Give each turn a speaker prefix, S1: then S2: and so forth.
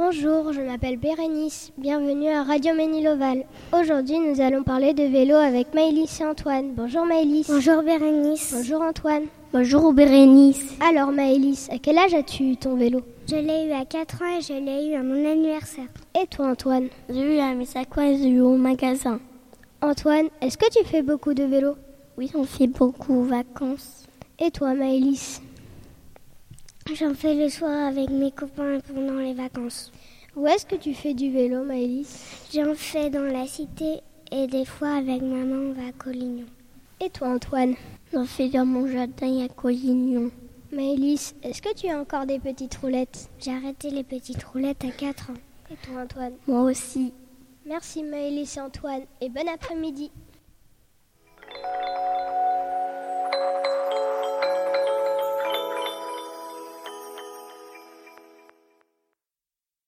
S1: Bonjour, je m'appelle Bérénice. Bienvenue à Radio Ménil-Oval. Aujourd'hui, nous allons parler de vélo avec Maëlys et Antoine. Bonjour Maëlys.
S2: Bonjour Bérénice.
S1: Bonjour Antoine.
S2: Bonjour Bérénice.
S1: Alors Maëlys, à quel âge as-tu eu ton vélo?
S2: Je l'ai eu à 4 ans et je l'ai eu à mon anniversaire.
S1: Et toi Antoine?
S2: J'ai eu à mes 5 ans et j'ai eu au magasin.
S1: Antoine, est-ce que tu fais beaucoup de vélo?
S2: Oui, on fait beaucoup aux vacances.
S1: Et toi Maëlys?
S2: J'en fais le soir avec mes copains pendant les vacances.
S1: Où est-ce que tu fais du vélo Maëlys?
S2: J'en fais dans la cité et des fois avec maman on va à Collignon.
S1: Et toi Antoine?
S2: J'en fais dans mon jardin à Collignon.
S1: Maëlys, est-ce que tu as encore des petites roulettes?
S2: J'ai arrêté les petites roulettes à 4 ans.
S1: Et toi Antoine?
S2: Moi aussi.
S1: Merci Maëlys et Antoine et bon après-midi.